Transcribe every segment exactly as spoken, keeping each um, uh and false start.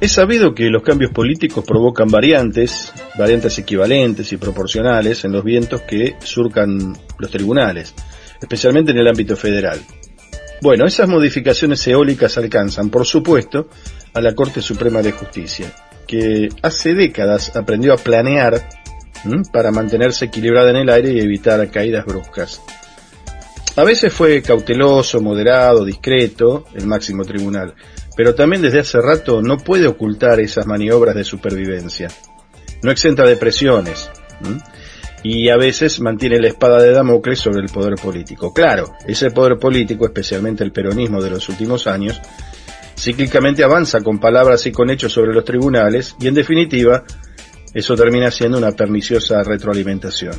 Es sabido que los cambios políticos provocan variantes, variantes equivalentes y proporcionales en los vientos que surcan los tribunales, especialmente en el ámbito federal. Bueno, esas modificaciones eólicas alcanzan, por supuesto, a la Corte Suprema de Justicia, que hace décadas aprendió a planear ¿m? para mantenerse equilibrada en el aire y evitar caídas bruscas. A veces fue cauteloso, moderado, discreto el máximo tribunal, pero también desde hace rato no puede ocultar esas maniobras de supervivencia. No exenta de presiones, ¿m? y a veces mantiene la espada de Damocles sobre el poder político. Claro, ese poder político, especialmente el peronismo de los últimos años, cíclicamente avanza con palabras y con hechos sobre los tribunales, y en definitiva, eso termina siendo una perniciosa retroalimentación.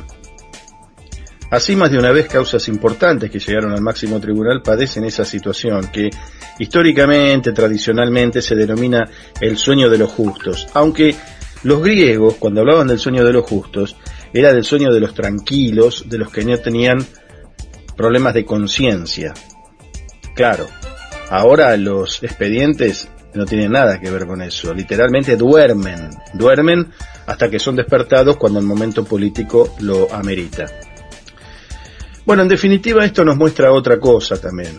Así, más de una vez, causas importantes que llegaron al máximo tribunal padecen esa situación que históricamente, tradicionalmente, se denomina el sueño de los justos, aunque los griegos, cuando hablaban del sueño de los justos, era del sueño de los tranquilos, de los que no tenían problemas de conciencia. Claro, ahora los expedientes no tienen nada que ver con eso, literalmente duermen, duermen hasta que son despertados cuando el momento político lo amerita. Bueno, en definitiva esto nos muestra otra cosa también,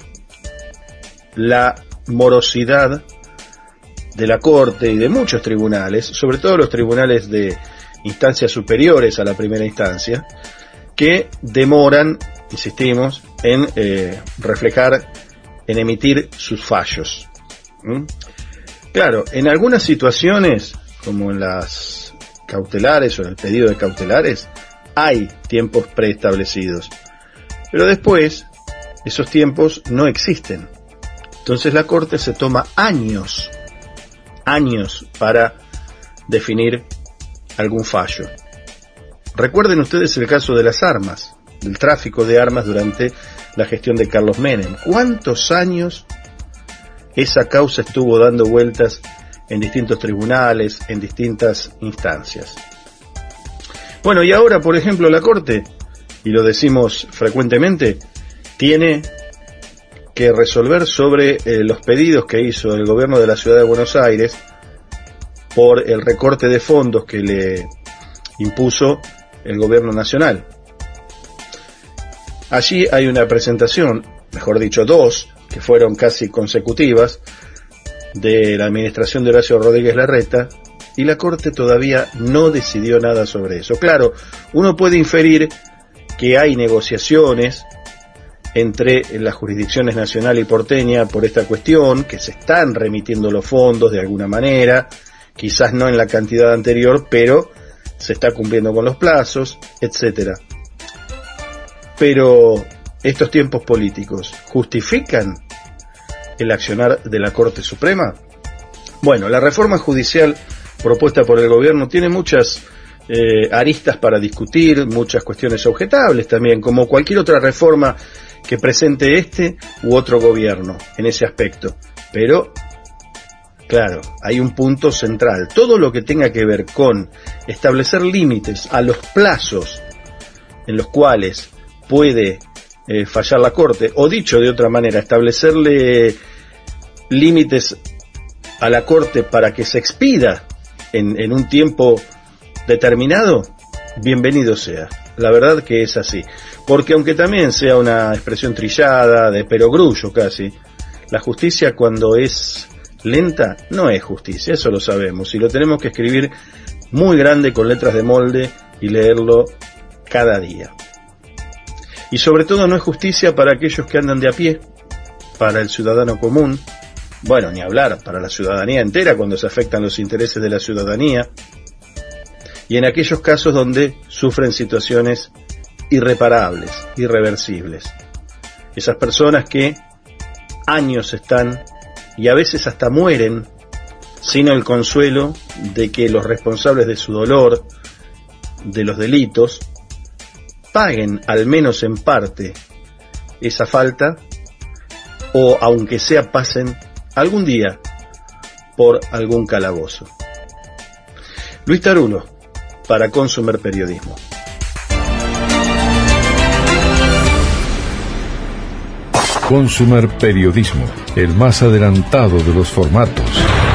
la morosidad de la Corte y de muchos tribunales, sobre todo los tribunales de instancias superiores a la primera instancia, que demoran, insistimos, en eh, reflejar, en emitir sus fallos. ¿Mm? Claro, en algunas situaciones, como en las cautelares o en el pedido de cautelares, hay tiempos preestablecidos, pero después esos tiempos no existen. Entonces la Corte se toma años, años para definir algún fallo. Recuerden ustedes el caso de las armas, del tráfico de armas durante la gestión de Carlos Menem. ¿Cuántos años esa causa estuvo dando vueltas en distintos tribunales, en distintas instancias? Bueno, y ahora, por ejemplo, la Corte, y lo decimos frecuentemente, tiene que resolver sobre eh, los pedidos que hizo el gobierno de la Ciudad de Buenos Aires por el recorte de fondos que le impuso el gobierno nacional. Allí hay una presentación, mejor dicho dos, que fueron casi consecutivas, de la administración de Horacio Rodríguez Larreta, y la Corte todavía no decidió nada sobre eso. Claro, uno puede inferir que hay negociaciones entre las jurisdicciones nacional y porteña por esta cuestión, que se están remitiendo los fondos de alguna manera, quizás no en la cantidad anterior, pero se está cumpliendo con los plazos, etcétera. Pero estos tiempos políticos ¿justifican el accionar de la Corte Suprema? Bueno, la reforma judicial propuesta por el gobierno tiene muchas eh, aristas para discutir, muchas cuestiones objetables también, como cualquier otra reforma que presente este u otro gobierno en ese aspecto. Pero claro, hay un punto central. Todo lo que tenga que ver con establecer límites a los plazos en los cuales puede eh, fallar la Corte, o dicho de otra manera, establecerle límites a la Corte para que se expida en, en un tiempo determinado, bienvenido sea. La verdad que es así. Porque aunque también sea una expresión trillada, de perogrullo casi, la justicia cuando es lenta no es justicia, eso lo sabemos, y lo tenemos que escribir muy grande con letras de molde y leerlo cada día. Y sobre todo no es justicia para aquellos que andan de a pie, para el ciudadano común, bueno, ni hablar, para la ciudadanía entera cuando se afectan los intereses de la ciudadanía, y en aquellos casos donde sufren situaciones irreparables, irreversibles. Esas personas que años están y a veces hasta mueren sin el consuelo de que los responsables de su dolor, de los delitos, paguen al menos en parte esa falta, o aunque sea pasen algún día por algún calabozo. Luis Tarulo, para Consumer Periodismo. Consumer Periodismo, el más adelantado de los formatos.